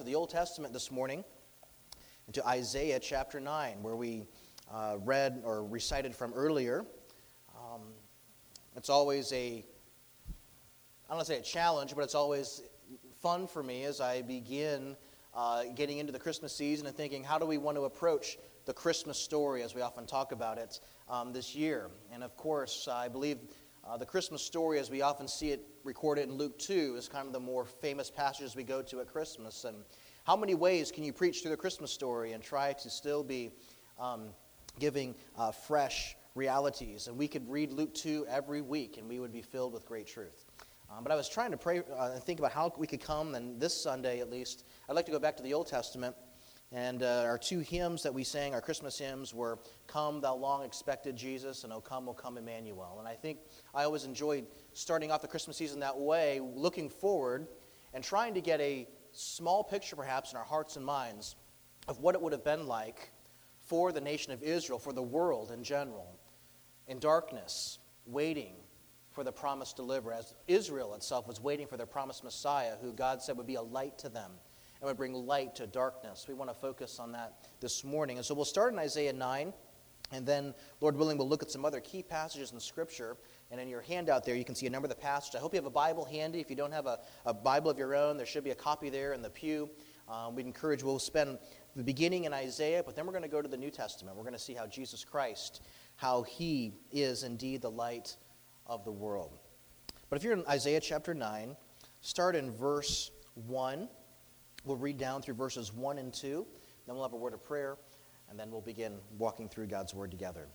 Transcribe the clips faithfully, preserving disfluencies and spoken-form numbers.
to the Old Testament this morning, into Isaiah chapter nine, where we uh, read or recited from earlier. Um, it's always a, I don't want to say a challenge, but it's always fun for me as I begin uh, getting into the Christmas season and thinking, how do we want to approach the Christmas story, as we often talk about it um, this year? And of course, I believe uh, the Christmas story, as we often see it recorded in Luke two, is kind of the more famous passages we go to at Christmas. And how many ways can you preach through the Christmas story and try to still be um, giving uh, fresh realities? And we could read Luke two every week, and we would be filled with great truth. Um, but I was trying to pray uh, and think about how we could come, and this Sunday at least, I'd like to go back to the Old Testament. And uh, our two hymns that we sang, our Christmas hymns, were Come Thou Long Expected Jesus, and O Come, O Come Emmanuel. And I think I always enjoyed starting off the Christmas season that way, looking forward and trying to get a small picture perhaps in our hearts and minds of what it would have been like for the nation of Israel, for the world in general, in darkness, waiting for the promised deliverer, as Israel itself was waiting for their promised Messiah, who God said would be a light to them and would bring light to darkness. We want to focus on that this morning. And so we'll start in Isaiah nine, and then, Lord willing, we'll look at some other key passages in Scripture. And in your handout there, you can see a number of the passages. I hope you have a Bible handy. If you don't have a, a Bible of your own, there should be a copy there in the pew. Um, we'd encourage, we'll spend the beginning in Isaiah, but then we're going to go to the New Testament. We're going to see how Jesus Christ, how he is indeed the light of the world. But if you're in Isaiah chapter nine, start in verse one. We'll read down through verses one and two. Then we'll have a word of prayer, and then we'll begin walking through God's word together.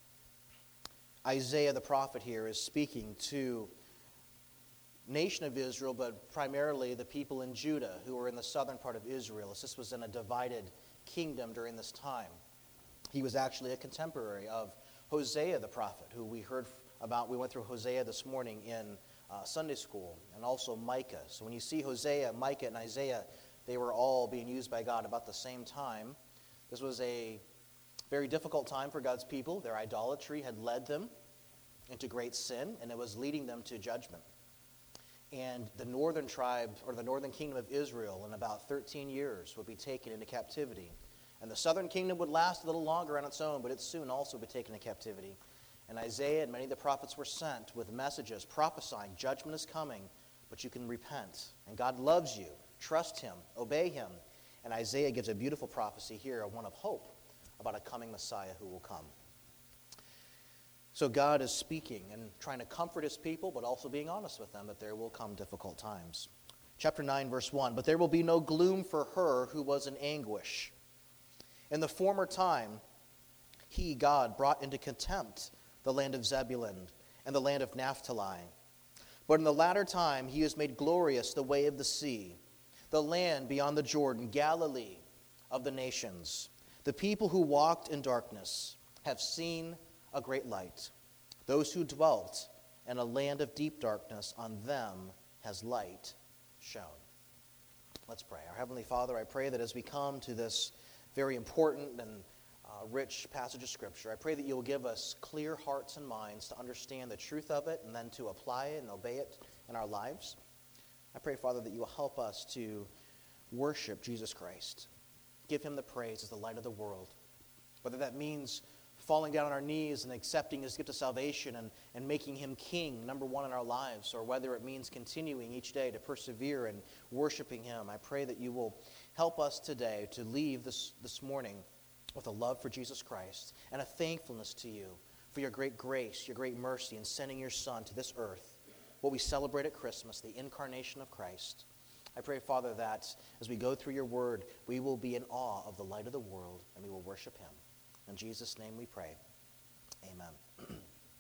Isaiah the prophet here is speaking to nation of Israel, but primarily the people in Judah who were in the southern part of Israel, as this was in a divided kingdom during this time. He was actually a contemporary of Hosea the prophet, who we heard about. We went through Hosea this morning in uh, Sunday school, and also Micah. So when you see Hosea, Micah, and Isaiah, they were all being used by God about the same time. This was a very difficult time for God's people. Their idolatry had led them into great sin, and it was leading them to judgment. And the northern tribe, or the northern kingdom of Israel, in about thirteen years would be taken into captivity. And the southern kingdom would last a little longer on its own, but it soon also would be taken into captivity. And Isaiah and many of the prophets were sent with messages prophesying judgment is coming, but you can repent. And God loves you. Trust him. Obey him. And Isaiah gives a beautiful prophecy here, one of hope, about a coming Messiah who will come. So God is speaking and trying to comfort his people, but also being honest with them that there will come difficult times. Chapter nine, verse one, But there will be no gloom for her who was in anguish. In the former time, he, God, brought into contempt the land of Zebulun and the land of Naphtali. But in the latter time, he has made glorious the way of the sea, the land beyond the Jordan, Galilee of the nations. The people who walked in darkness have seen a great light. Those who dwelt in a land of deep darkness, on them has light shone. Let's pray. Our Heavenly Father, I pray that as we come to this very important and uh, rich passage of Scripture, I pray that you will give us clear hearts and minds to understand the truth of it and then to apply it and obey it in our lives. I pray, Father, that you will help us to worship Jesus Christ. Give him the praise as the light of the world. Whether that means falling down on our knees and accepting his gift of salvation and, and making him king, number one in our lives, or whether it means continuing each day to persevere and worshiping him. I pray that you will help us today to leave this, this morning with a love for Jesus Christ and a thankfulness to you for your great grace, your great mercy in sending your Son to this earth, what we celebrate at Christmas, the incarnation of Christ. I pray, Father, that as we go through your word, we will be in awe of the light of the world, and we will worship him. In Jesus' name we pray. Amen.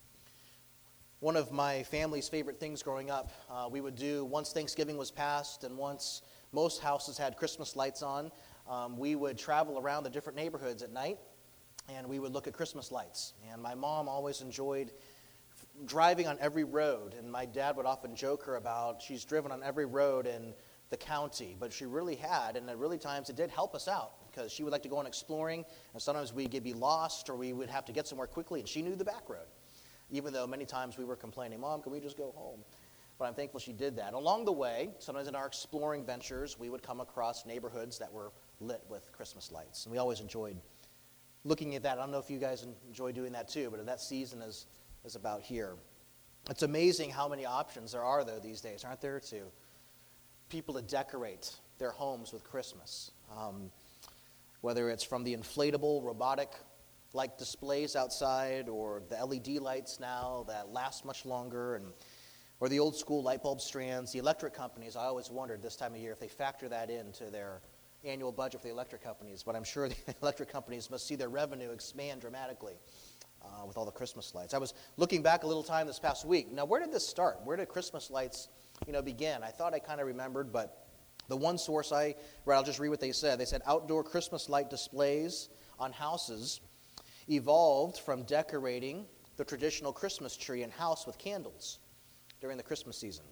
One of my family's favorite things growing up, uh, we would do, once Thanksgiving was passed and once most houses had Christmas lights on, um, we would travel around the different neighborhoods at night, and we would look at Christmas lights. And my mom always enjoyed driving on every road, and my dad would often joke her about she's driven on every road in the county, but she really had, and at really times it did help us out because she would like to go on exploring, and sometimes we'd be lost or we would have to get somewhere quickly, and she knew the back road, even though many times we were complaining, Mom, can we just go home? but I'm thankful she did that. Along the way, sometimes in our exploring ventures, we would come across neighborhoods that were lit with Christmas lights, and we always enjoyed looking at that. I don't know if you guys enjoy doing that too, but that season is, is about here. It's amazing how many options there are, though, these days, aren't there, to people to decorate their homes with Christmas. Um, whether it's from the inflatable, robotic-like displays outside, or the L E D lights now that last much longer, and or the old-school light bulb strands. The electric companies, I always wondered this time of year if they factor that into their annual budget for the electric companies, but I'm sure the electric companies must see their revenue expand dramatically uh, with all the Christmas lights. I was looking back a little time this past week. Now, where did this start? Where did Christmas lights, you know, begin? I thought I kind of remembered, but the one source I read, I'll just read what they said. They said outdoor Christmas light displays on houses evolved from decorating the traditional Christmas tree and house with candles during the Christmas season.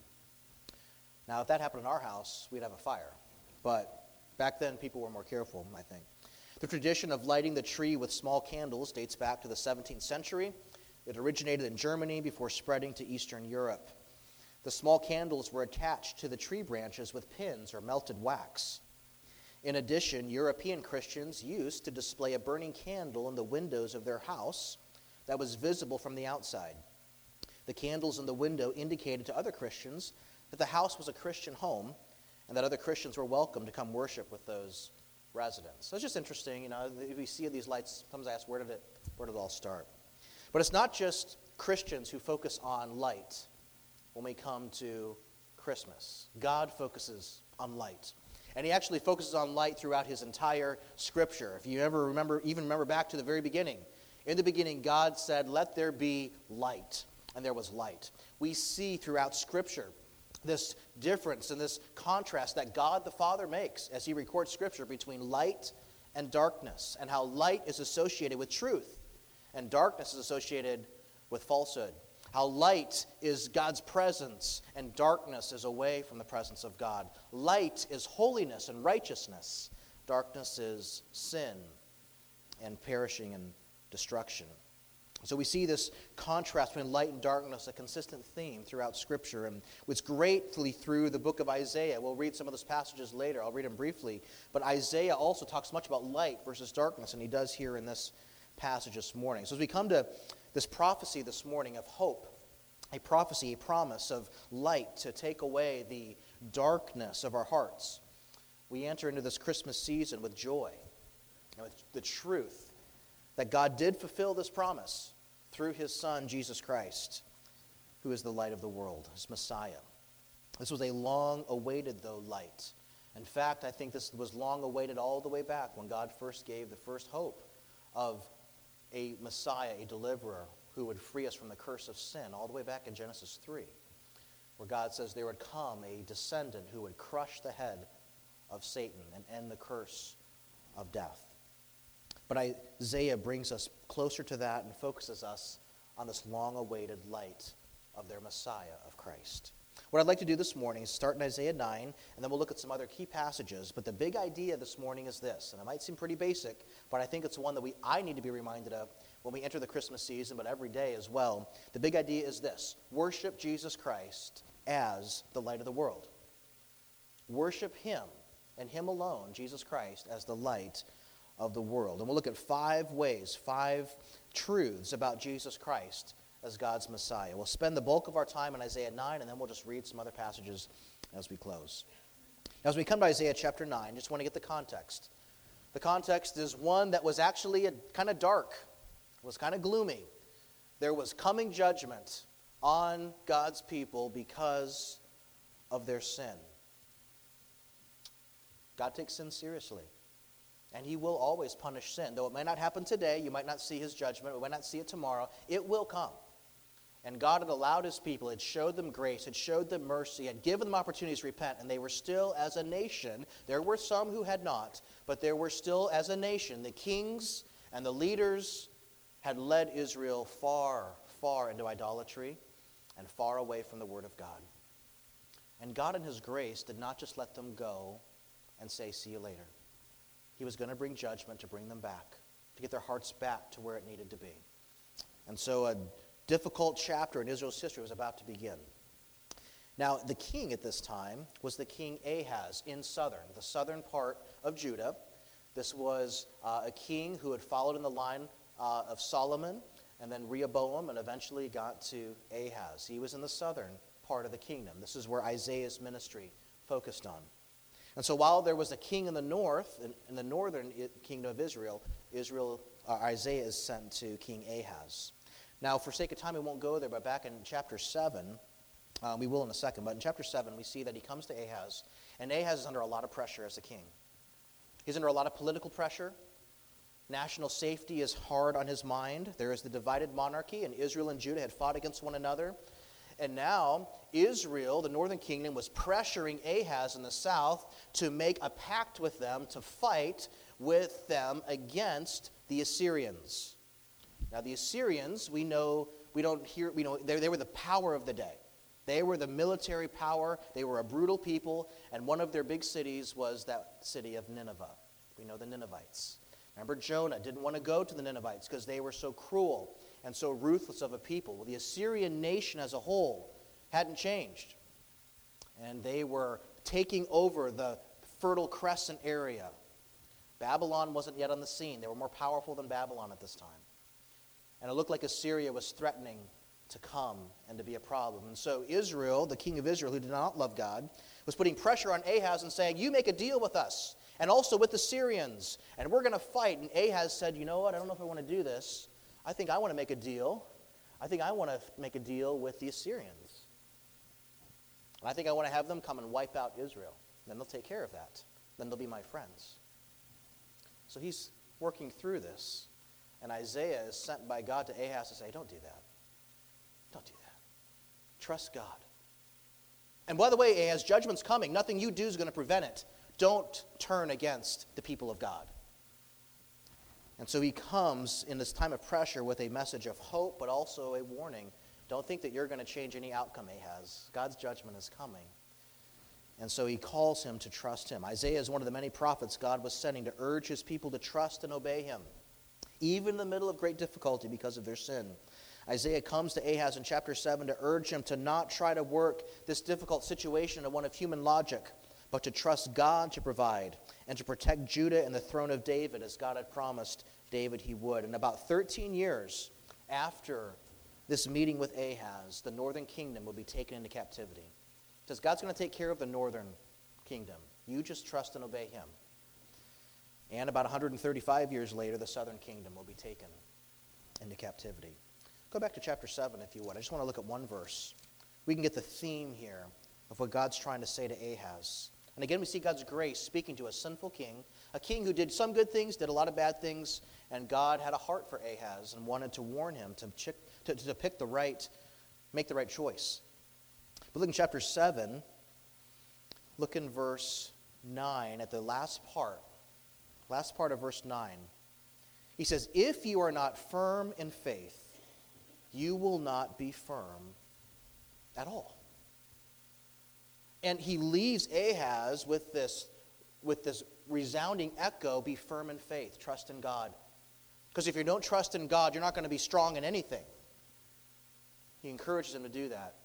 Now, if that happened in our house, we'd have a fire, but back then, people were more careful, I think. The tradition of lighting the tree with small candles dates back to the seventeenth century. It originated in Germany before spreading to Eastern Europe. The small candles were attached to the tree branches with pins or melted wax. In addition, European Christians used to display a burning candle in the windows of their house that was visible from the outside. The candles in the window indicated to other Christians that the house was a Christian home, and that other Christians were welcome to come worship with those residents. So it's just interesting, you know, if we see these lights, sometimes I ask, where did it, where did it all start? But it's not just Christians who focus on light when we come to Christmas. God focuses on light. And he actually focuses on light throughout his entire Scripture. If you ever remember, even remember back to the very beginning. In the beginning, God said, let there be light. And there was light. We see throughout Scripture this difference and this contrast that God the Father makes as he records Scripture between light and darkness, and how light is associated with truth and darkness is associated with falsehood. How light is God's presence and darkness is away from the presence of God. Light is holiness and righteousness. Darkness is sin and perishing and destruction. So we see this contrast between light and darkness, a consistent theme throughout Scripture. And it's greatly through the book of Isaiah. We'll read some of those passages later. I'll read them briefly. But Isaiah also talks much about light versus darkness, and he does here in this passage this morning. So as we come to this prophecy this morning of hope, a prophecy, a promise of light to take away the darkness of our hearts, we enter into this Christmas season with joy and with the truth that God did fulfill this promise through his Son, Jesus Christ, who is the light of the world, his Messiah. This was a long-awaited, though, light. In fact, I think this was long-awaited all the way back when God first gave the first hope of a Messiah, a deliverer, who would free us from the curse of sin, all the way back in Genesis three, where God says there would come a descendant who would crush the head of Satan and end the curse of death. But Isaiah brings us closer to that and focuses us on this long-awaited light of their Messiah, of Christ. What I'd like to do this morning is start in Isaiah nine, and then we'll look at some other key passages. But the big idea this morning is this, and it might seem pretty basic, but I think it's one that we I need to be reminded of when we enter the Christmas season, but every day as well. The big idea is this: worship Jesus Christ as the light of the world. Worship him and him alone, Jesus Christ, as the light of the world. And we'll look at five ways, five truths about Jesus Christ as God's Messiah. We'll spend the bulk of our time in Isaiah nine, and then we'll just read some other passages as we close. As we come to Isaiah chapter nine, just want to get the context. The context is one that was actually a, kind of dark, was kind of gloomy. There was coming judgment on God's people because of their sin. God takes sin seriously. And he will always punish sin. Though it may not happen today, you might not see his judgment, we might not see it tomorrow, it will come. And God had allowed his people, had showed them grace, had showed them mercy, had given them opportunities to repent, and they were still, as a nation, there were some who had not, but there were still, as a nation, the kings and the leaders had led Israel far, far into idolatry and far away from the Word of God. And God in his grace did not just let them go and say, see you later. He was going to bring judgment to bring them back, to get their hearts back to where it needed to be. And so a difficult chapter in Israel's history was about to begin. Now, the king at this time was the king Ahaz in southern, the southern part of Judah. This was uh, a king who had followed in the line uh, of Solomon, and then Rehoboam, and eventually got to Ahaz. He was in the southern part of the kingdom. This is where Isaiah's ministry focused on. And so while there was a king in the north, in, in the northern kingdom of Israel, Israel uh, Isaiah is sent to King Ahaz. Now, for sake of time, we won't go there, but back in chapter seven, uh, we will in a second, but in chapter seven, we see that he comes to Ahaz, and Ahaz is under a lot of pressure as a king. He's under a lot of political pressure. National safety is hard on his mind. There is the divided monarchy, and Israel and Judah had fought against one another. And now Israel, the northern kingdom, was pressuring Ahaz in the south to make a pact with them to fight with them against the Assyrians. Now the Assyrians, we know, we don't hear, we know they, they were the power of the day. They were the military power. They were a brutal people, and one of their big cities was that city of Nineveh. We know the Ninevites. Remember, Jonah didn't want to go to the Ninevites because they were so cruel and so ruthless of a people. Well, the Assyrian nation as a whole hadn't changed. And they were taking over the Fertile Crescent area. Babylon wasn't yet on the scene. They were more powerful than Babylon at this time. And it looked like Assyria was threatening to come and to be a problem. And so Israel, the king of Israel, who did not love God, was putting pressure on Ahaz and saying, you make a deal with us, and also with the Syrians, and we're going to fight. And Ahaz said, you know what, I don't know if I want to do this. I think I want to make a deal. I think I want to make a deal with the Assyrians. And I think I want to have them come and wipe out Israel. Then they'll take care of that. Then they'll be my friends. So he's working through this. And Isaiah is sent by God to Ahaz to say, don't do that. Don't do that. Trust God. And by the way, Ahaz, judgment's coming. Nothing you do is going to prevent it. Don't turn against the people of God. And so he comes in this time of pressure with a message of hope, but also a warning. Don't think that you're going to change any outcome, Ahaz. God's judgment is coming. And so he calls him to trust him. Isaiah is one of the many prophets God was sending to urge his people to trust and obey him, even in the middle of great difficulty because of their sin. Isaiah comes to Ahaz in chapter seven to urge him to not try to work this difficult situation into one of human logic, but to trust God to provide and to protect Judah and the throne of David as God had promised David he would. And about thirteen years after this meeting with Ahaz, the northern kingdom will be taken into captivity. It says God's going to take care of the northern kingdom. You just trust and obey him. And about one hundred thirty-five years later, the southern kingdom will be taken into captivity. Go back to chapter seven if you would. I just want to look at one verse. We can get the theme here of what God's trying to say to Ahaz. And again, we see God's grace speaking to a sinful king, a king who did some good things, did a lot of bad things, and God had a heart for Ahaz and wanted to warn him to, chick, to, to pick the right, make the right choice. But look in chapter seven, look in verse nine at the last part, last part of verse nine. He says, if you are not firm in faith, you will not be firm at all. And he leaves Ahaz with this, with this resounding echo, be firm in faith, trust in God. Because if you don't trust in God, you're not going to be strong in anything. He encourages him to do that.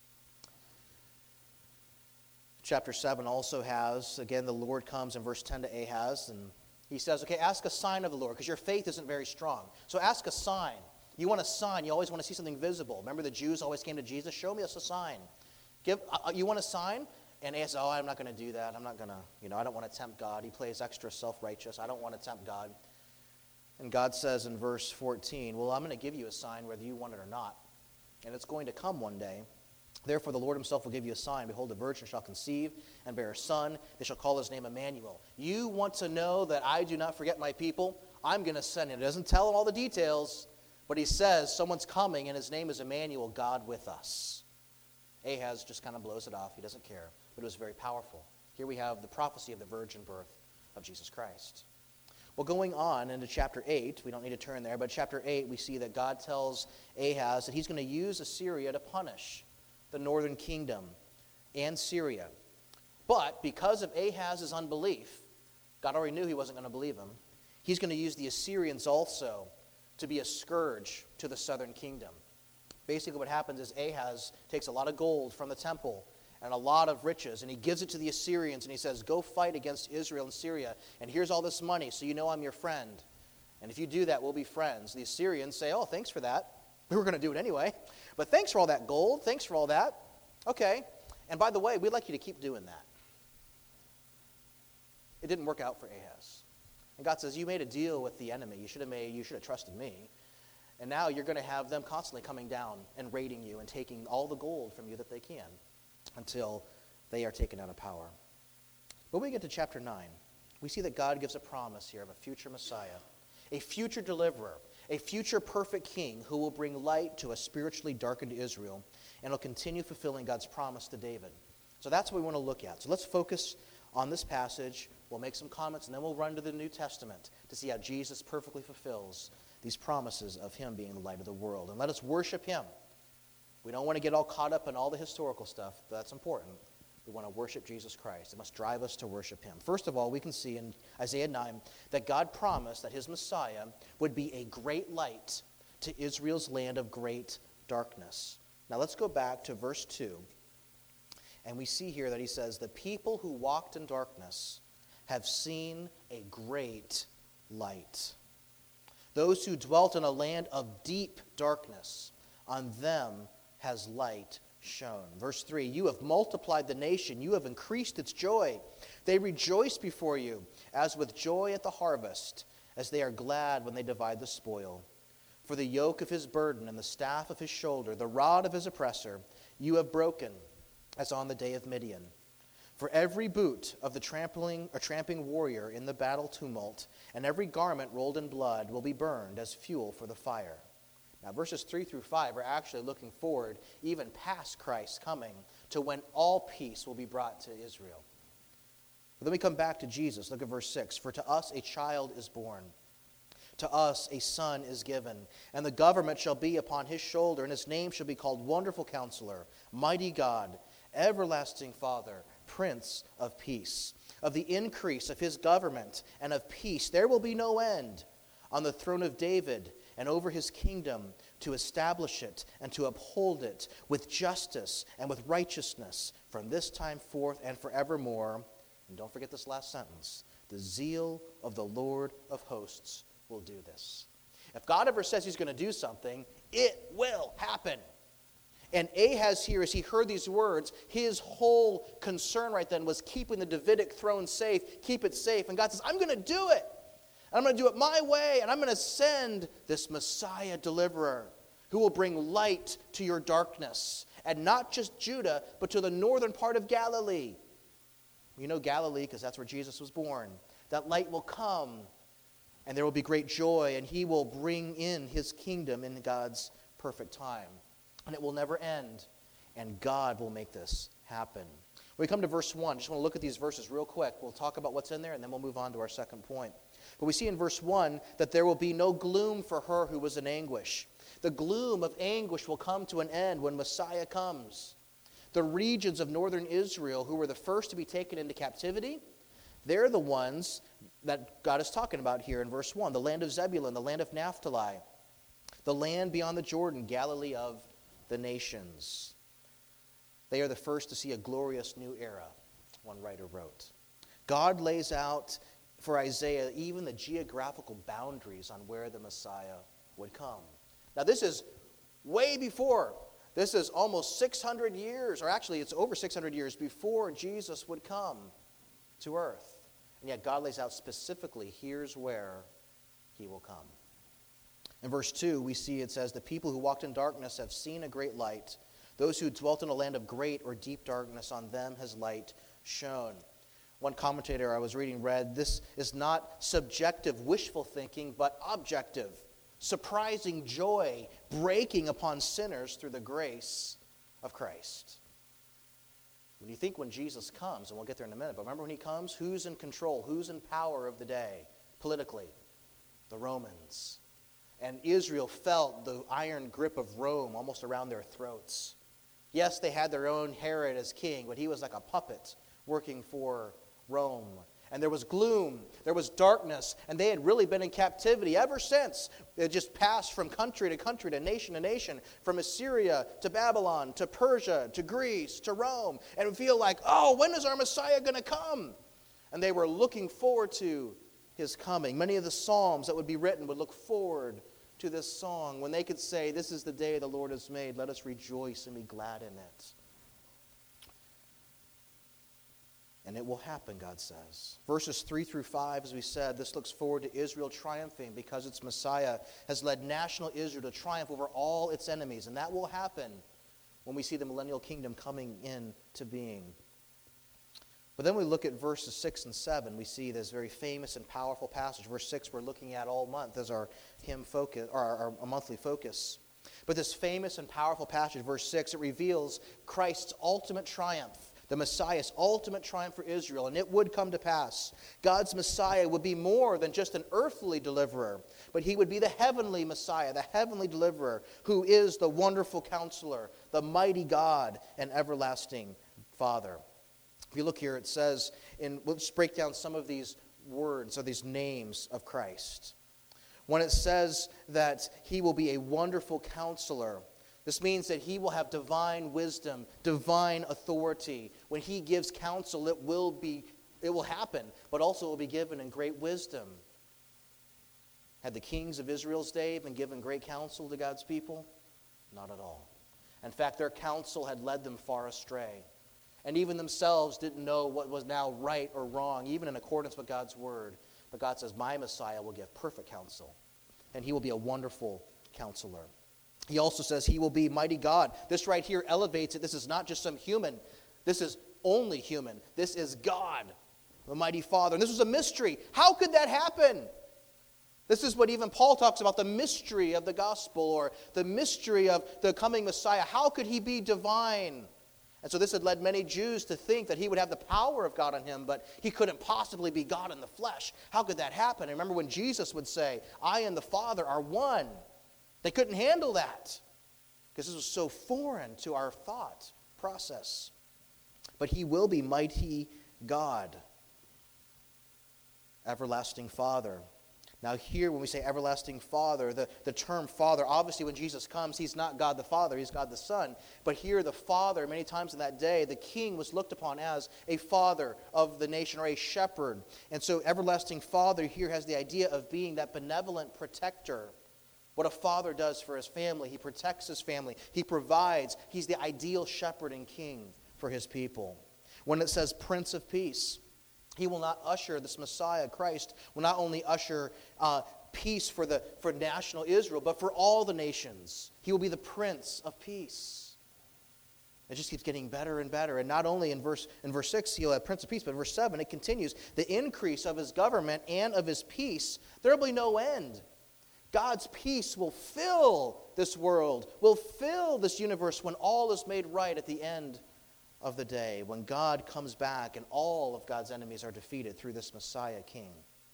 Chapter seven also has, again, the Lord comes in verse ten to Ahaz, and he says, okay, ask a sign of the Lord, because your faith isn't very strong. So ask a sign. You want a sign. You always want to see something visible. Remember the Jews always came to Jesus, show me us a sign. Give, uh, you want a sign? And Ahaz says, oh, I'm not going to do that. I'm not going to, you know, I don't want to tempt God. He plays extra self-righteous. I don't want to tempt God. And God says in verse fourteen, well, I'm going to give you a sign whether you want it or not. And it's going to come one day. Therefore, the Lord himself will give you a sign. Behold, a virgin shall conceive and bear a son. They shall call his name Emmanuel. You want to know that I do not forget my people? I'm going to send him. It doesn't tell him all the details, but he says someone's coming, and his name is Emmanuel, God with us. Ahaz just kind of blows it off. He doesn't care. But it was very powerful. Here we have the prophecy of the virgin birth of Jesus Christ. Well, going on into chapter eight, we don't need to turn there, but chapter eight, we see that God tells Ahaz that he's going to use Assyria to punish the northern kingdom and Syria. But because of Ahaz's unbelief, God already knew he wasn't going to believe him. He's going to use the Assyrians also to be a scourge to the southern kingdom. Basically what happens is Ahaz takes a lot of gold from the temple and a lot of riches, and he gives it to the Assyrians, and he says, go fight against Israel and Syria, and here's all this money, so you know I'm your friend. And if you do that, we'll be friends. The Assyrians say, oh, thanks for that. We were going to do it anyway. But thanks for all that gold. Thanks for all that. Okay. And by the way, we'd like you to keep doing that. It didn't work out for Ahaz. And God says, you made a deal with the enemy. You should have made, you should have trusted me. And now you're going to have them constantly coming down and raiding you and taking all the gold from you that they can until they are taken out of power. But when we get to chapter nine, we see that God gives a promise here of a future Messiah, a future deliverer, a future perfect king who will bring light to a spiritually darkened Israel and will continue fulfilling God's promise to David. So that's what we want to look at. So let's focus on this passage. We'll make some comments, and then we'll run to the New Testament to see how Jesus perfectly fulfills these promises of him being the light of the world. And let us worship him. We don't want to get all caught up in all the historical stuff. That's important. We want to worship Jesus Christ. It must drive us to worship him. First of all, we can see in Isaiah nine that God promised that his Messiah would be a great light to Israel's land of great darkness. Now let's go back to verse two. And we see here that he says, the people who walked in darkness have seen a great light. Those who dwelt in a land of deep darkness, on them has light shone. Verse three, you have multiplied the nation, you have increased its joy. They rejoice before you, as with joy at the harvest, as they are glad when they divide the spoil. For the yoke of his burden and the staff of his shoulder, the rod of his oppressor, you have broken, as on the day of Midian. For every boot of the trampling or tramping warrior in the battle tumult, and every garment rolled in blood will be burned as fuel for the fire. Now, verses three through five are actually looking forward, even past Christ's coming, to when all peace will be brought to Israel. But then we come back to Jesus. Look at verse six. For to us a child is born. To us a son is given. And the government shall be upon his shoulder, and his name shall be called Wonderful Counselor, Mighty God, Everlasting Father, Prince of Peace. Of the increase of his government and of peace there will be no end, on the throne of David and over his kingdom, to establish it and to uphold it with justice and with righteousness from this time forth and forevermore. And don't forget this last sentence. The zeal of the Lord of hosts will do this. If God ever says he's going to do something, it will happen. And Ahaz here, as he heard these words, his whole concern right then was keeping the Davidic throne safe, keep it safe. And God says, I'm going to do it. I'm going to do it my way, and I'm going to send this Messiah deliverer who will bring light to your darkness. And not just Judah, but to the northern part of Galilee. You know Galilee because that's where Jesus was born. That light will come, and there will be great joy, and he will bring in his kingdom in God's perfect time. And it will never end, and God will make this happen. When we come to verse one, I just want to look at these verses real quick. We'll talk about what's in there, and then we'll move on to our second point. But we see in verse one that there will be no gloom for her who was in anguish. The gloom of anguish will come to an end when Messiah comes. The regions of northern Israel who were the first to be taken into captivity, they're the ones that God is talking about here in verse one. The land of Zebulun, the land of Naphtali, the land beyond the Jordan, Galilee of the nations. They are the first to see a glorious new era, one writer wrote. God lays out for Isaiah even the geographical boundaries on where the Messiah would come. Now this is way before. This is almost six hundred years, or actually it's over six hundred years before Jesus would come to earth. And yet God lays out specifically, here's where he will come. In verse two, we see it says, the people who walked in darkness have seen a great light. Those who dwelt in a land of great or deep darkness, on them has light shone. One commentator I was reading read, this is not subjective wishful thinking, but objective, surprising joy breaking upon sinners through the grace of Christ. When you think when Jesus comes, and we'll get there in a minute, but remember when he comes, who's in control? Who's in power of the day politically? The Romans. And Israel felt the iron grip of Rome almost around their throats. Yes, they had their own Herod as king, but he was like a puppet working for Rome. and there was gloom, there was darkness, and they had really been in captivity ever since. They had just passed from country to country, to nation to nation, from Assyria to Babylon to Persia to Greece to Rome, and would feel like, oh, when is our Messiah going to come? And they were looking forward to his coming. Many of the psalms that would be written would look forward to this song when they could say, this is the day the Lord has made, let us rejoice and be glad in it. And it will happen, God says. Verses three through five, as we said, this looks forward to Israel triumphing because its Messiah has led national Israel to triumph over all its enemies. And that will happen when we see the millennial kingdom coming into being. But then we look at verses six and seven. We see this very famous and powerful passage. Verse six we're looking at all month as our hymn focus, or our, our monthly focus. But this famous and powerful passage, verse six, it reveals Christ's ultimate triumph. The Messiah's ultimate triumph for Israel, and it would come to pass. God's Messiah would be more than just an earthly deliverer, but he would be the heavenly Messiah, the heavenly deliverer, who is the wonderful counselor, the mighty God, and everlasting Father. If you look here, it says, in, let's break down some of these words or these names of Christ. When it says that he will be a wonderful counselor, this means that he will have divine wisdom, divine authority. When he gives counsel, it will be, it will happen, but also it will be given in great wisdom. Had the kings of Israel's day been given great counsel to God's people? Not at all. In fact, their counsel had led them far astray. And even themselves didn't know what was now right or wrong, even in accordance with God's word. But God says, my Messiah will give perfect counsel, and he will be a wonderful counselor. He also says he will be mighty God. This right here elevates it. This is not just some human. This is only human. This is God, the mighty Father. And this was a mystery. How could that happen? This is what even Paul talks about, the mystery of the gospel, or the mystery of the coming Messiah. How could he be divine? And so this had led many Jews to think that he would have the power of God on him, but he couldn't possibly be God in the flesh. How could that happen? And remember when Jesus would say, I and the Father are one. They couldn't handle that because this was so foreign to our thought process. But he will be mighty God, everlasting Father. Now here, when we say everlasting Father, the, the term Father, obviously when Jesus comes, he's not God the Father, he's God the Son. But here the Father, many times in that day, the king was looked upon as a father of the nation, or a shepherd. And so everlasting Father here has the idea of being that benevolent protector. What a father does for his family, he protects his family, he provides. He's the ideal shepherd and king for his people. When it says Prince of Peace, he will not usher, this Messiah, Christ, will not only usher uh, peace for, the, for national Israel, but for all the nations. He will be the Prince of Peace. It just keeps getting better and better. And not only in verse, in verse six, he'll have Prince of Peace, but in verse seven, it continues. The increase of his government and of his peace, there will be no end. God's peace will fill this world, will fill this universe when all is made right at the end of the day, when God comes back and all of God's enemies are defeated through this Messiah King.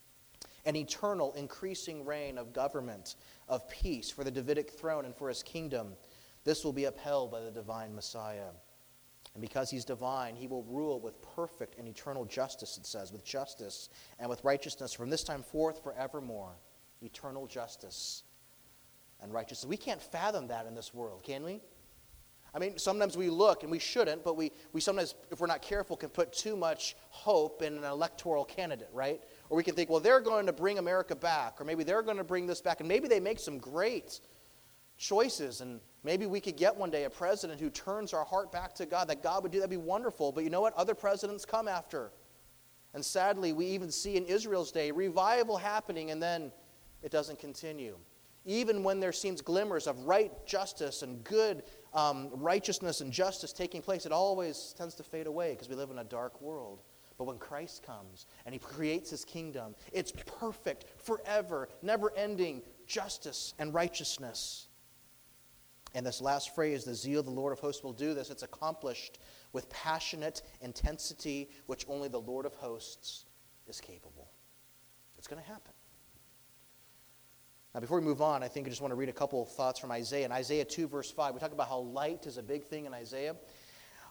An eternal, increasing reign of government, of peace for the Davidic throne and for his kingdom. This will be upheld by the divine Messiah. And because he's divine, he will rule with perfect and eternal justice, it says, with justice and with righteousness from this time forth forevermore. Eternal justice and righteousness. We can't fathom that in this world, can we? I mean, sometimes we look, and we shouldn't, but we, we sometimes, if we're not careful, can put too much hope in an electoral candidate, right? Or we can think, well, they're going to bring America back, or maybe they're going to bring this back, and maybe they make some great choices, and maybe we could get one day a president who turns our heart back to God, that God would do, that'd be wonderful. But you know what? Other presidents come after. And sadly, we even see in Israel's day revival happening, and then it doesn't continue. Even when there seems glimmers of right justice and good um, righteousness and justice taking place, it always tends to fade away because we live in a dark world. But when Christ comes and he creates his kingdom, it's perfect, forever, never-ending justice and righteousness. And this last phrase, the zeal of the Lord of hosts will do this, it's accomplished with passionate intensity, which only the Lord of hosts is capable. It's going to happen. Now, before we move on, I think I just want to read a couple of thoughts from Isaiah. In Isaiah two, verse five, we talk about how light is a big thing in Isaiah.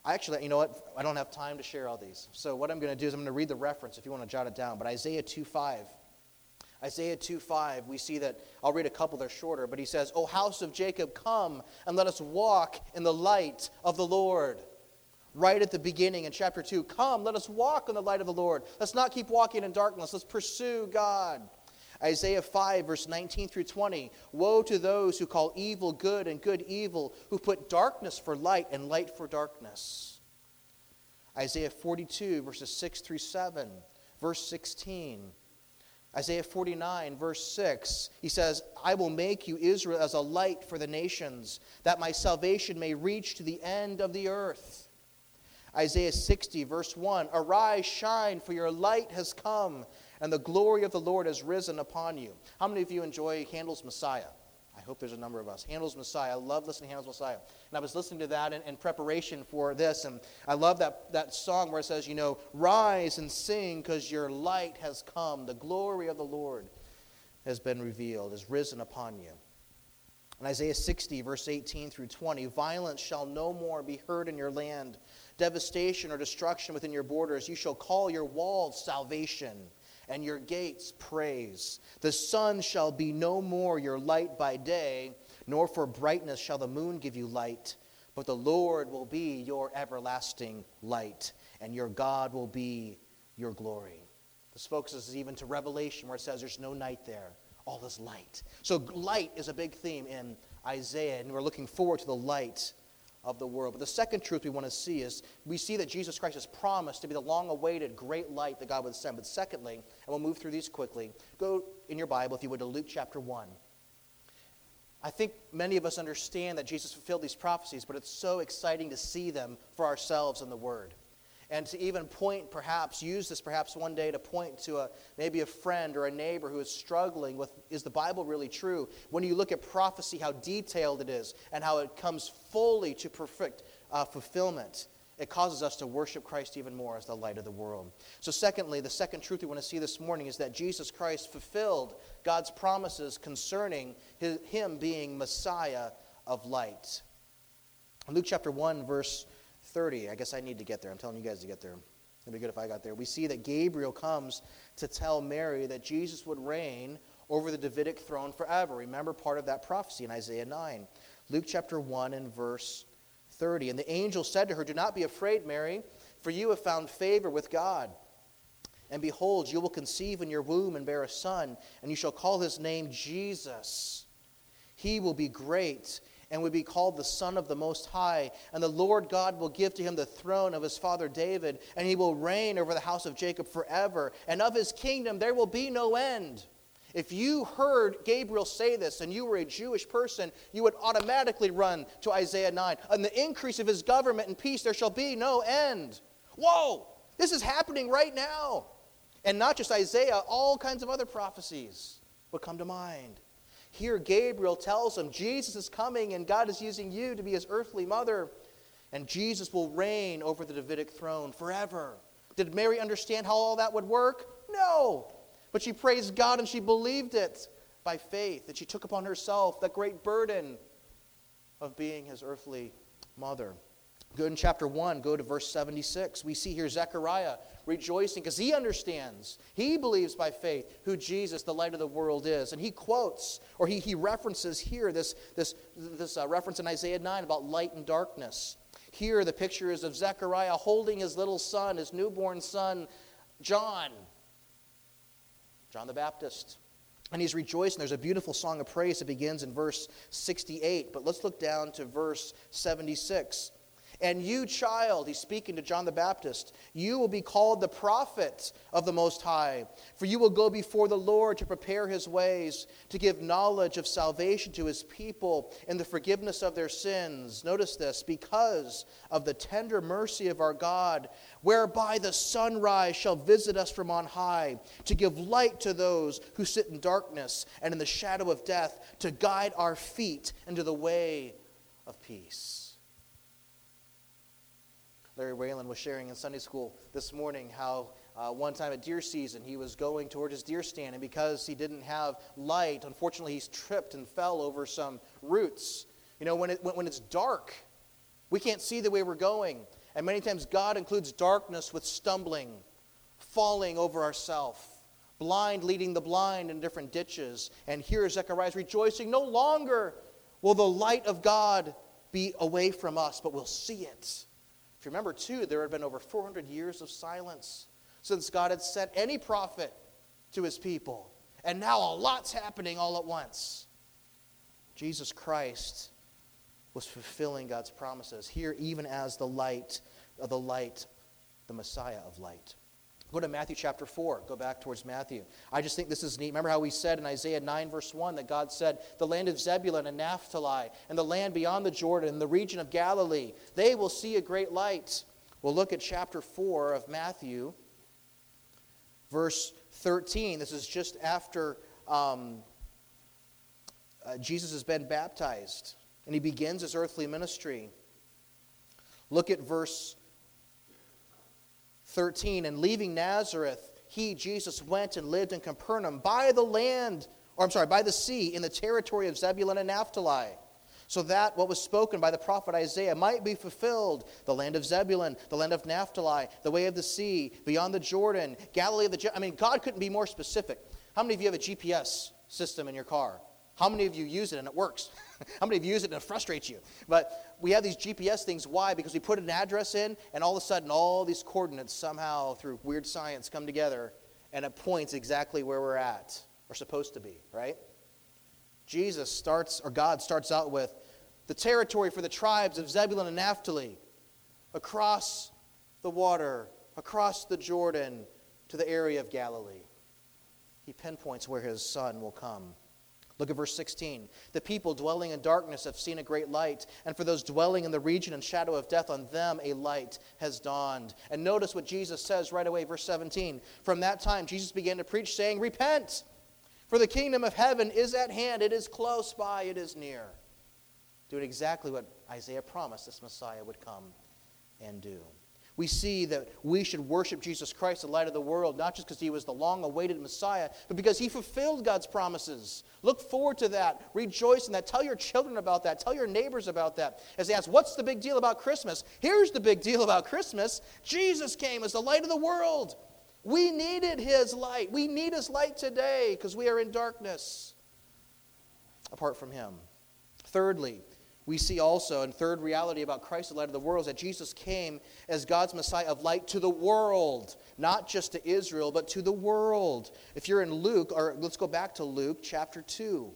I actually, you know what? I don't have time to share all these. So what I'm going to do is I'm going to read the reference if you want to jot it down. But Isaiah two five. Isaiah two five, we see that, I'll read a couple, they're shorter, but he says, O house of Jacob, come and let us walk in the light of the Lord. Right at the beginning in chapter two, come, let us walk in the light of the Lord. Let's not keep walking in darkness. Let's pursue God. Isaiah five, verse nineteen through twenty, woe to those who call evil good and good evil, who put darkness for light and light for darkness. Isaiah forty-two, verses six through seven, verse sixteen. Isaiah forty-nine, verse six, he says, I will make you, Israel, as a light for the nations, that my salvation may reach to the end of the earth. Isaiah sixty, verse one, arise, shine, for your light has come, and the glory of the Lord has risen upon you. How many of you enjoy Handel's Messiah? I hope there's a number of us. Handel's Messiah. I love listening to Handel's Messiah. And I was listening to that in, in preparation for this, and I love that, that song where it says, you know, rise and sing because your light has come. The glory of the Lord has been revealed, has risen upon you. In Isaiah sixty, verse eighteen through twenty, violence shall no more be heard in your land, devastation or destruction within your borders. You shall call your walls salvation, and your gates praise. The sun shall be no more your light by day, nor for brightness shall the moon give you light. But the Lord will be your everlasting light, and your God will be your glory. This focuses even to Revelation, where it says there's no night there. All is light. So light is a big theme in Isaiah, and we're looking forward to the light of the world. But the second truth we want to see is we see that Jesus Christ has promised to be the long-awaited great light that God would send. But secondly, and we'll move through these quickly, go in your Bible, if you would, to Luke chapter one. I think many of us understand that Jesus fulfilled these prophecies, but it's so exciting to see them for ourselves in the Word. And to even point, perhaps, use this perhaps one day to point to a maybe a friend or a neighbor who is struggling with, is the Bible really true? When you look at prophecy, how detailed it is and how it comes fully to perfect uh, fulfillment, it causes us to worship Christ even more as the light of the world. So secondly, the second truth we want to see this morning is that Jesus Christ fulfilled God's promises concerning his, him being Messiah of light. In Luke chapter one, verse thirty. I guess I need to get there. I'm telling you guys to get there. It'd be good if I got there. We see that Gabriel comes to tell Mary that Jesus would reign over the Davidic throne forever. Remember part of that prophecy in Isaiah nine. Luke chapter one and verse thirty. And the angel said to her, do not be afraid, Mary, for you have found favor with God. And behold, you will conceive in your womb and bear a son, and you shall call his name Jesus. He will be great and would be called the Son of the Most High. And the Lord God will give to him the throne of his father David, and he will reign over the house of Jacob forever. And of his kingdom there will be no end. If you heard Gabriel say this and you were a Jewish person, you would automatically run to Isaiah nine. On the increase of his government and peace there shall be no end. Whoa! This is happening right now. And not just Isaiah, all kinds of other prophecies would come to mind. Here Gabriel tells him Jesus is coming and God is using you to be his earthly mother. And Jesus will reign over the Davidic throne forever. Did Mary understand how all that would work? No. But she praised God and she believed it by faith. And she took upon herself that great burden of being his earthly mother. Go in chapter one, go to verse seventy-six. We see here Zechariah rejoicing because he understands, he believes by faith who Jesus, the light of the world, is. And he quotes, or he, he references here this, this, this uh, reference in Isaiah nine about light and darkness. Here the picture is of Zechariah holding his little son, his newborn son, John. John the Baptist. And he's rejoicing. There's a beautiful song of praise that begins in verse sixty-eight. But let's look down to verse seventy-six. And you, child, he's speaking to John the Baptist, you will be called the prophet of the Most High, for you will go before the Lord to prepare his ways, to give knowledge of salvation to his people and the forgiveness of their sins. Notice this, because of the tender mercy of our God, whereby the sunrise shall visit us from on high, to give light to those who sit in darkness and in the shadow of death, to guide our feet into the way of peace. Larry Whalen was sharing in Sunday school this morning how uh, one time at deer season he was going toward his deer stand, and because he didn't have light, unfortunately he's tripped and fell over some roots. You know, when, it, when, when it's dark, we can't see the way we're going. And many times God includes darkness with stumbling, falling over ourselves, blind leading the blind in different ditches. And here Zechariah is rejoicing, no longer will the light of God be away from us, but we'll see it. If you remember, too, there had been over four hundred years of silence since God had sent any prophet to his people. And now a lot's happening all at once. Jesus Christ was fulfilling God's promises here, even as the light of the light, the Messiah of light. Go to Matthew chapter four. Go back towards Matthew. I just think this is neat. Remember how we said in Isaiah nine verse one that God said, the land of Zebulun and Naphtali and the land beyond the Jordan and the region of Galilee, they will see a great light. We'll look at chapter four of Matthew, verse thirteen. This is just after um, uh, Jesus has been baptized and he begins his earthly ministry. Look at verse thirteen. And leaving Nazareth, he, Jesus, went and lived in Capernaum by the land, or I'm sorry, by the sea, in the territory of Zebulun and Naphtali, so that what was spoken by the prophet Isaiah might be fulfilled. The land of Zebulun, the land of Naphtali, the way of the sea, beyond the Jordan, Galilee of the... I mean, God couldn't be more specific. How many of you have a G P S system in your car? How many of you use it and it works? How many of you use it and it frustrates you? But we have these G P S things. Why? Because we put an address in, and all of a sudden, all these coordinates somehow, through weird science, come together, and it points exactly where we're at, or supposed to be, right? Jesus starts, or God starts out with the territory for the tribes of Zebulun and Naphtali, across the water, across the Jordan, to the area of Galilee. He pinpoints where his son will come. Look at verse sixteen. The people dwelling in darkness have seen a great light, and for those dwelling in the region and shadow of death, on them a light has dawned. And notice what Jesus says right away, verse seventeen. From that time, Jesus began to preach, saying, repent, for the kingdom of heaven is at hand. It is close by. It is near. Doing exactly what Isaiah promised this Messiah would come and do. We see that we should worship Jesus Christ, the light of the world, not just because he was the long-awaited Messiah, but because he fulfilled God's promises. Look forward to that. Rejoice in that. Tell your children about that. Tell your neighbors about that. As they ask, what's the big deal about Christmas? Here's the big deal about Christmas. Jesus came as the light of the world. We needed his light. We need his light today because we are in darkness apart from him. Thirdly, we see also, and third reality about Christ, the light of the world, is that Jesus came as God's Messiah of light to the world. Not just to Israel, but to the world. If you're in Luke, or let's go back to Luke chapter two.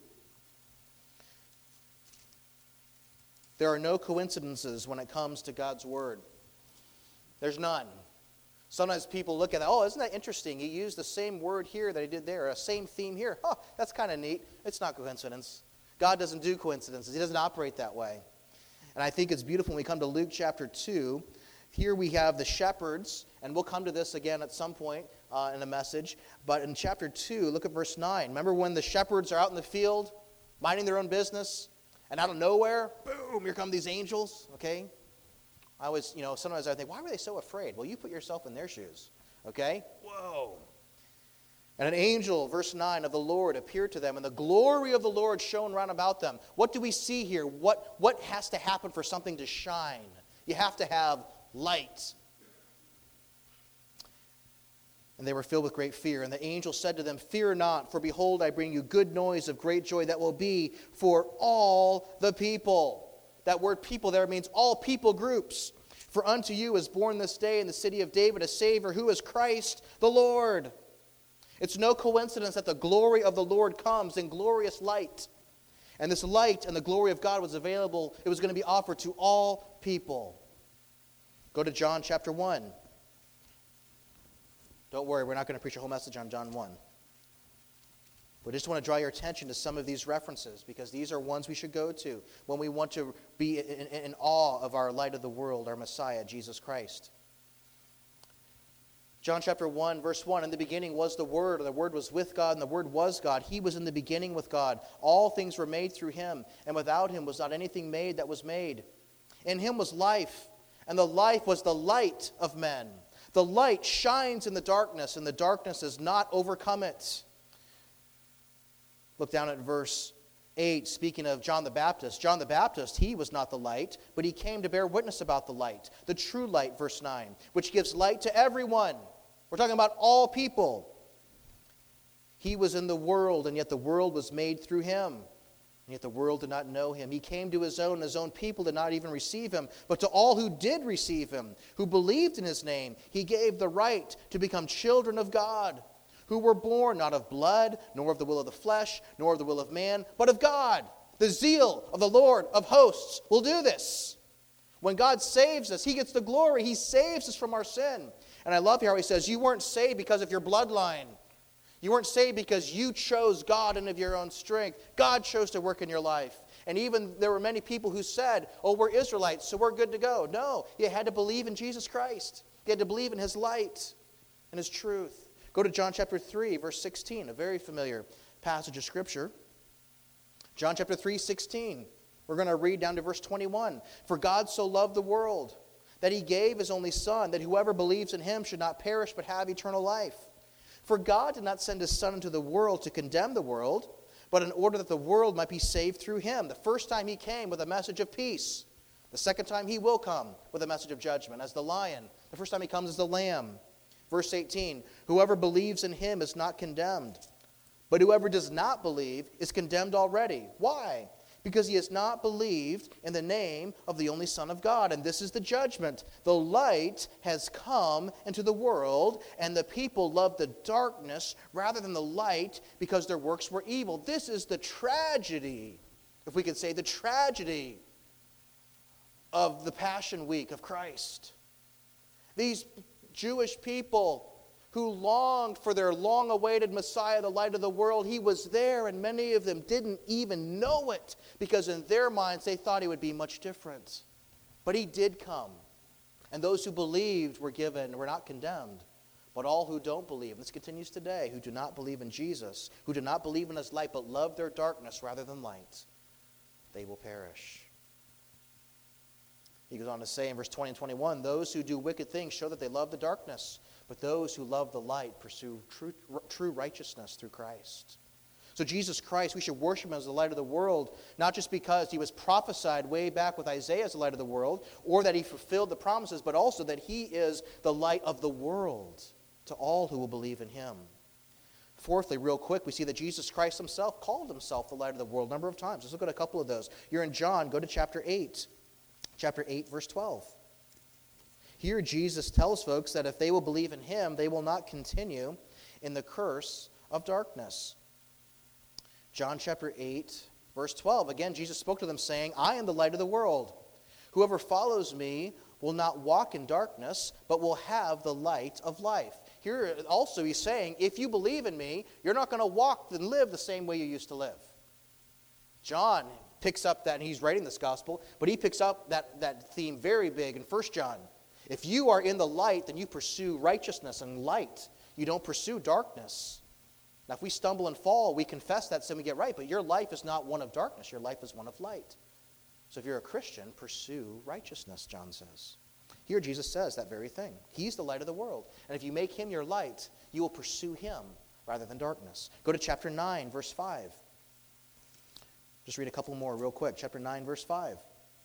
There are no coincidences when it comes to God's word. There's none. Sometimes people look at that, oh, isn't that interesting? He used the same word here that he did there, a same theme here. Oh, that's kind of neat. It's not coincidence. God doesn't do coincidences. He doesn't operate that way. And I think it's beautiful when we come to Luke chapter two. Here we have the shepherds, and we'll come to this again at some point uh, in a message. But in chapter two, look at verse nine. Remember when the shepherds are out in the field, minding their own business, and out of nowhere, boom, here come these angels, okay? I always, you know, sometimes I think, why were they so afraid? Well, you put yourself in their shoes, okay? Whoa. And an angel, verse nine, of the Lord appeared to them, and the glory of the Lord shone round about them. What do we see here? What, what has to happen for something to shine? You have to have light. And they were filled with great fear. And the angel said to them, fear not, for behold, I bring you good noise of great joy that will be for all the people. That word people there means all people groups. For unto you is born this day in the city of David a Savior, who is Christ the Lord. It's no coincidence that the glory of the Lord comes in glorious light. And this light and the glory of God was available. It was going to be offered to all people. Go to John chapter one. Don't worry, we're not going to preach a whole message on John one. But I just want to draw your attention to some of these references, because these are ones we should go to when we want to be in, in, in awe of our light of the world, our Messiah, Jesus Christ. John chapter one, verse one, in the beginning was the Word, and the Word was with God, and the Word was God. He was in the beginning with God. All things were made through him, and without him was not anything made that was made. In him was life, and the life was the light of men. The light shines in the darkness, and the darkness has not overcome it. Look down at verse eight, speaking of John the Baptist, John the Baptist, he was not the light, but he came to bear witness about the light, the true light, verse nine, which gives light to everyone. We're talking about all people. He was in the world, and yet the world was made through him, and yet the world did not know him. He came to his own, and his own people did not even receive him. But to all who did receive him, who believed in his name, he gave the right to become children of God, who were born not of blood, nor of the will of the flesh, nor of the will of man, but of God. The zeal of the Lord of hosts will do this. When God saves us, he gets the glory. He saves us from our sin. And I love how he says, you weren't saved because of your bloodline. You weren't saved because you chose God and of your own strength. God chose to work in your life. And even there were many people who said, oh, we're Israelites, so we're good to go. No, you had to believe in Jesus Christ. You had to believe in his light and his truth. Go to John chapter three, verse sixteen, a very familiar passage of Scripture. John chapter three, sixteen. We're going to read down to verse twenty-one. For God so loved the world that he gave his only Son, that whoever believes in him should not perish but have eternal life. For God did not send his Son into the world to condemn the world, but in order that the world might be saved through him. The first time he came with a message of peace. The second time he will come with a message of judgment as the lion. The first time he comes as the lamb. Verse eighteen, whoever believes in him is not condemned, but whoever does not believe is condemned already. Why? Because he has not believed in the name of the only Son of God. And this is the judgment. The light has come into the world, and the people loved the darkness rather than the light because their works were evil. This is the tragedy, if we could say, the tragedy of the Passion Week of Christ. These Jewish people who longed for their long-awaited Messiah, the light of the world, he was there, and many of them didn't even know it because in their minds they thought he would be much different. But he did come, and those who believed were given, were not condemned. But all who don't believe, and this continues today, who do not believe in Jesus, who do not believe in his light but love their darkness rather than light, they will perish. He goes on to say in verse twenty and twenty-one, those who do wicked things show that they love the darkness, but those who love the light pursue true, true righteousness through Christ. So Jesus Christ, we should worship him as the light of the world, not just because he was prophesied way back with Isaiah as the light of the world, or that he fulfilled the promises, but also that he is the light of the world to all who will believe in him. Fourthly, real quick, we see that Jesus Christ himself called himself the light of the world a number of times. Let's look at a couple of those. You're in John, go to chapter eight. Chapter eight, verse twelve. Here Jesus tells folks that if they will believe in him, they will not continue in the curse of darkness. John chapter eight, verse twelve. Again, Jesus spoke to them saying, I am the light of the world. Whoever follows me will not walk in darkness, but will have the light of life. Here also he's saying, if you believe in me, you're not going to walk and live the same way you used to live. John picks up that, and he's writing this gospel, but he picks up that, that theme very big in First John. If you are in the light, then you pursue righteousness and light. You don't pursue darkness. Now, if we stumble and fall, we confess that sin, we get right, but your life is not one of darkness. Your life is one of light. So if you're a Christian, pursue righteousness, John says. Here Jesus says that very thing. He's the light of the world. And if you make him your light, you will pursue him rather than darkness. Go to chapter nine, verse five. Just read a couple more real quick. Chapter nine, verse five.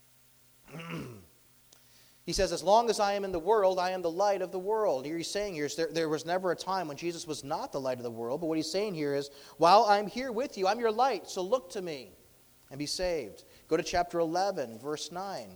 He says, as long as I am in the world, I am the light of the world. Here he's saying here is there, there was never a time when Jesus was not the light of the world. But what he's saying here is, while I'm here with you, I'm your light, so look to me and be saved. Go to chapter eleven, verse nine.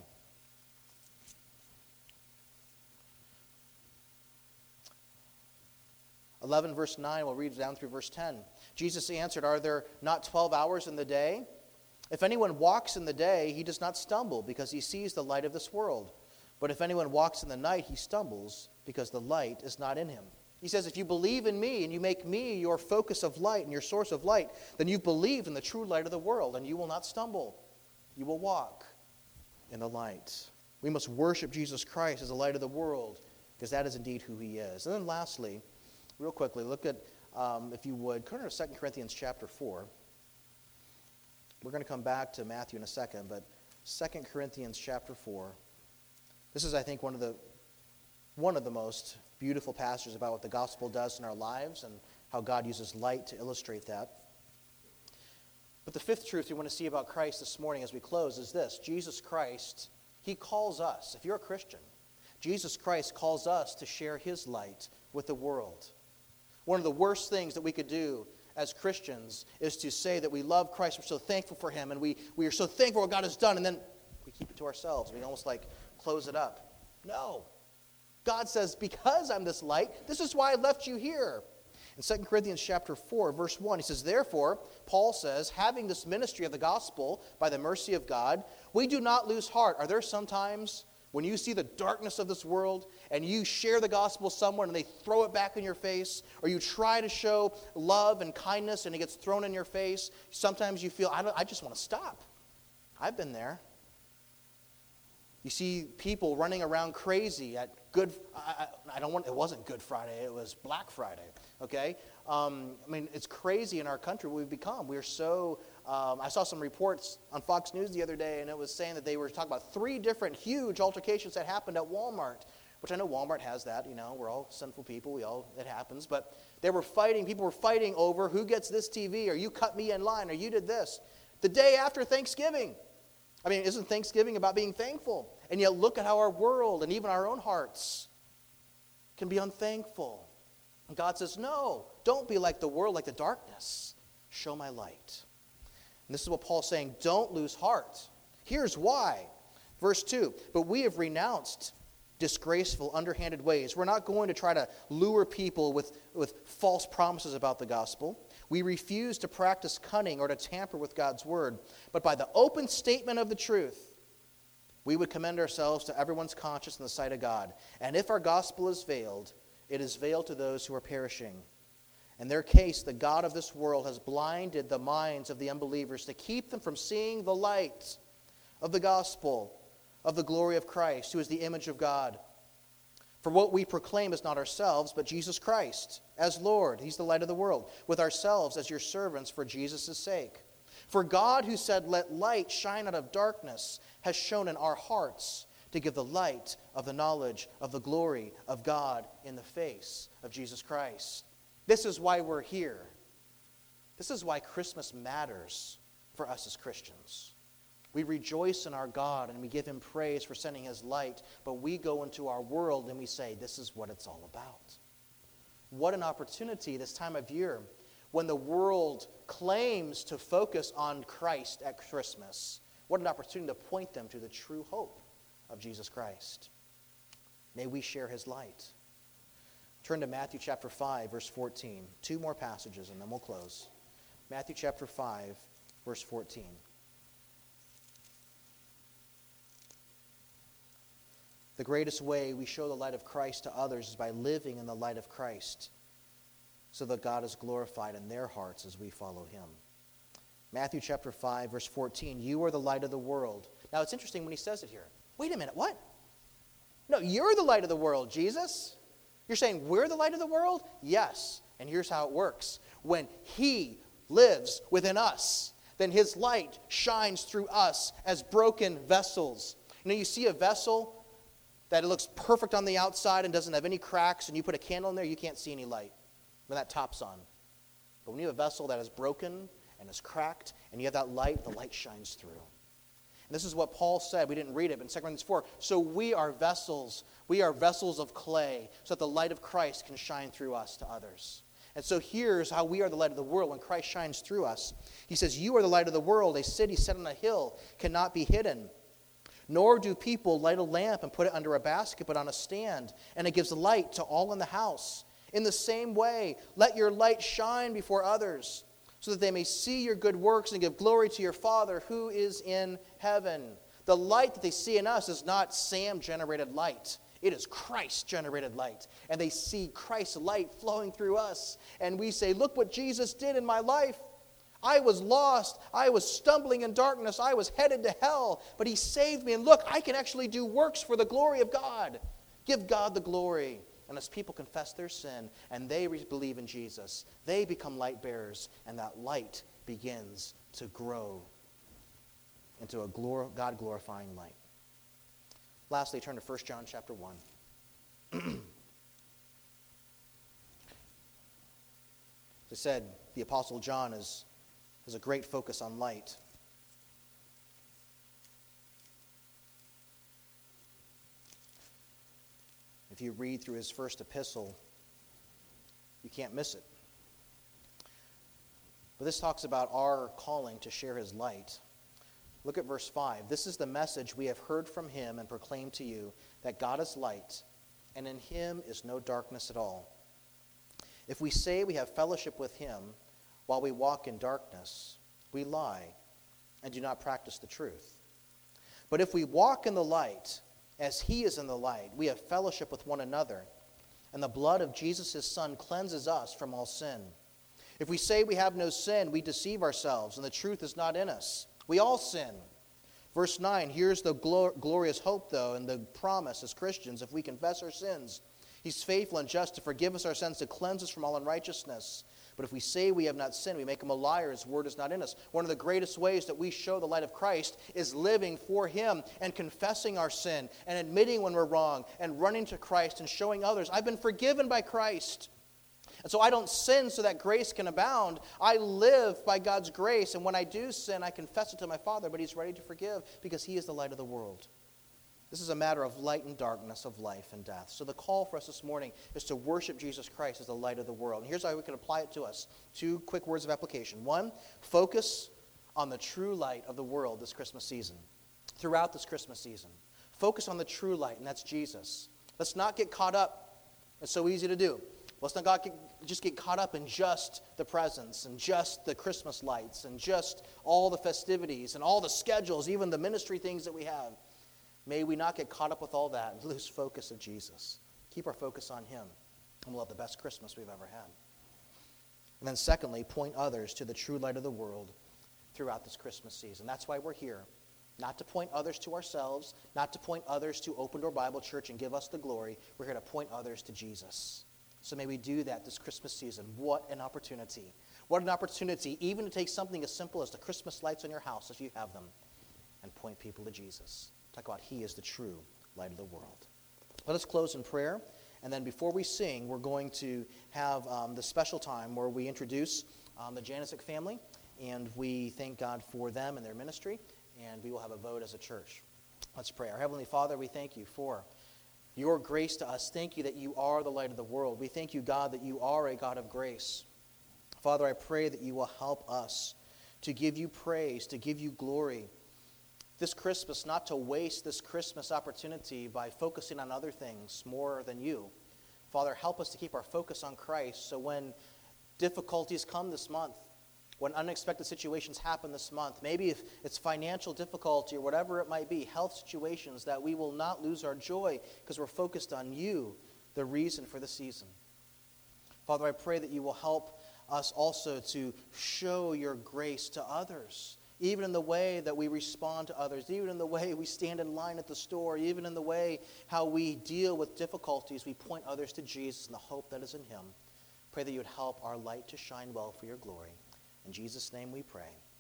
eleven, verse nine, we'll read down through verse ten. Jesus answered, are there not twelve hours in the day? If anyone walks in the day, he does not stumble, because he sees the light of this world. But if anyone walks in the night, he stumbles, because the light is not in him. He says, if you believe in me, and you make me your focus of light and your source of light, then you've believed in the true light of the world, and you will not stumble. You will walk in the light. We must worship Jesus Christ as the light of the world, because that is indeed who he is. And then lastly, real quickly, look at, um, if you would, turn to Second Corinthians chapter four. We're going to come back to Matthew in a second, but Second Corinthians chapter four. This is, I think, one of the one of the most beautiful passages about what the gospel does in our lives and how God uses light to illustrate that. But the fifth truth we want to see about Christ this morning as we close is this. Jesus Christ, he calls us, if you're a Christian, Jesus Christ calls us to share his light with the world. One of the worst things that we could do as Christians is to say that we love Christ, we're so thankful for him, and we, we are so thankful for what God has done, and then we keep it to ourselves. We almost like close it up. No. God says, because I'm this light, this is why I left you here. In Second Corinthians chapter four, verse one, he says, therefore, Paul says, having this ministry of the gospel by the mercy of God, we do not lose heart. Are there some times when you see the darkness of this world and you share the gospel with someone and they throw it back in your face, or you try to show love and kindness and it gets thrown in your face? Sometimes you feel, I, don't, I just want to stop. I've been there. You see people running around crazy at Good, I, I don't want, it wasn't Good Friday, it was Black Friday, okay? Um, I mean, it's crazy in our country what we've become. We're so, um, I saw some reports on Fox News the other day, and it was saying that they were talking about three different huge altercations that happened at Walmart, which I know Walmart has that, you know, we're all sinful people, we all, it happens, but they were fighting, people were fighting over who gets this T V, or you cut me in line, or you did this. The day after Thanksgiving. I mean, isn't Thanksgiving about being thankful? And yet look at how our world and even our own hearts can be unthankful. And God says, no, don't be like the world, like the darkness. Show my light. And this is what Paul's saying, don't lose heart. Here's why. Verse two, but we have renounced disgraceful, underhanded ways. We're not going to try to lure people with, with false promises about the gospel. We refuse to practice cunning or to tamper with God's word. But by the open statement of the truth, we would commend ourselves to everyone's conscience in the sight of God. And if our gospel is veiled, it is veiled to those who are perishing. In their case, the God of this world has blinded the minds of the unbelievers to keep them from seeing the light of the gospel of the glory of Christ, who is the image of God. For what we proclaim is not ourselves, but Jesus Christ as Lord. He's the light of the world. With ourselves as your servants for Jesus' sake. For God, who said, let light shine out of darkness, has shown in our hearts to give the light of the knowledge of the glory of God in the face of Jesus Christ. This is why we're here. This is why Christmas matters for us as Christians. We rejoice in our God and we give him praise for sending his light, but we go into our world and we say, this is what it's all about. What an opportunity this time of year when the world claims to focus on Christ at Christmas. What an opportunity to point them to the true hope of Jesus Christ. May we share his light. Turn to Matthew chapter five, verse fourteen. Two more passages and then we'll close. Matthew chapter five, verse fourteen. The greatest way we show the light of Christ to others is by living in the light of Christ, so that God is glorified in their hearts as we follow him. Matthew chapter five, verse fourteen, you are the light of the world. Now it's interesting when he says it here. Wait a minute, what? No, you're the light of the world, Jesus. You're saying we're the light of the world? Yes, and here's how it works. When he lives within us, then his light shines through us as broken vessels. You know, you see a vessel that it looks perfect on the outside and doesn't have any cracks, and you put a candle in there, you can't see any light when that top's on. But when you have a vessel that is broken and is cracked, and you have that light, the light shines through. And this is what Paul said. We didn't read it, but in Second Corinthians four, so we are vessels. We are vessels of clay, so that the light of Christ can shine through us to others. And so here's how we are the light of the world when Christ shines through us. He says, you are the light of the world. A city set on a hill cannot be hidden. Nor do people light a lamp and put it under a basket, but on a stand, and it gives light to all in the house. In the same way, let your light shine before others, so that they may see your good works and give glory to your Father who is in heaven. The light that they see in us is not Sam-generated light. It is Christ-generated light. And they see Christ's light flowing through us. And we say, look what Jesus did in my life. I was lost. I was stumbling in darkness. I was headed to hell. But he saved me. And look, I can actually do works for the glory of God. Give God the glory. And as people confess their sin and they believe in Jesus, they become light bearers. And that light begins to grow into a glor- God-glorifying light. Lastly, turn to First John chapter one. As I said, the Apostle John is has a great focus on light. If you read through his first epistle, you can't miss it. But this talks about our calling to share his light. Look at verse five. This is the message we have heard from him and proclaimed to you, that God is light, and in him is no darkness at all. If we say we have fellowship with him while we walk in darkness, we lie and do not practice the truth. But if we walk in the light, as he is in the light, we have fellowship with one another, and the blood of Jesus his Son cleanses us from all sin. If we say we have no sin, we deceive ourselves, and the truth is not in us. We all sin. Verse nine, here's the glor- glorious hope, though, and the promise as Christians. If we confess our sins, he's faithful and just to forgive us our sins, to cleanse us from all unrighteousness. But if we say we have not sinned, we make him a liar, his word is not in us. One of the greatest ways that we show the light of Christ is living for him and confessing our sin and admitting when we're wrong and running to Christ and showing others, I've been forgiven by Christ. And so I don't sin so that grace can abound. I live by God's grace, and when I do sin, I confess it to my Father, but he's ready to forgive because he is the light of the world. This is a matter of light and darkness, of life and death. So the call for us this morning is to worship Jesus Christ as the light of the world. And here's how we can apply it to us. Two quick words of application. One, focus on the true light of the world this Christmas season, throughout this Christmas season. Focus on the true light, and that's Jesus. Let's not get caught up. It's so easy to do. Let's not get, just get caught up in just the presents and just the Christmas lights and just all the festivities and all the schedules, even the ministry things that we have. May we not get caught up with all that and lose focus of Jesus. Keep our focus on him, and we'll have the best Christmas we've ever had. And then secondly, point others to the true light of the world throughout this Christmas season. That's why we're here. Not to point others to ourselves, not to point others to Open Door Bible Church and give us the glory. We're here to point others to Jesus. So may we do that this Christmas season. What an opportunity. What an opportunity even to take something as simple as the Christmas lights on your house, if you have them, and point people to Jesus. Talk about he is the true light of the world. Let us close in prayer. And then before we sing, we're going to have um, the special time where we introduce um, the Janisic family. And we thank God for them and their ministry. And we will have a vote as a church. Let's pray. Our Heavenly Father, we thank you for your grace to us. Thank you that you are the light of the world. We thank you, God, that you are a God of grace. Father, I pray that you will help us to give you praise, to give you glory this Christmas, not to waste this Christmas opportunity by focusing on other things more than you. Father, help us to keep our focus on Christ so when difficulties come this month, when unexpected situations happen this month, maybe if it's financial difficulty or whatever it might be, health situations, that we will not lose our joy because we're focused on you, the reason for the season. Father, I pray that you will help us also to show your grace to others, even in the way that we respond to others, even in the way we stand in line at the store, even in the way how we deal with difficulties, we point others to Jesus and the hope that is in him. Pray that you would help our light to shine well for your glory. In Jesus' name we pray.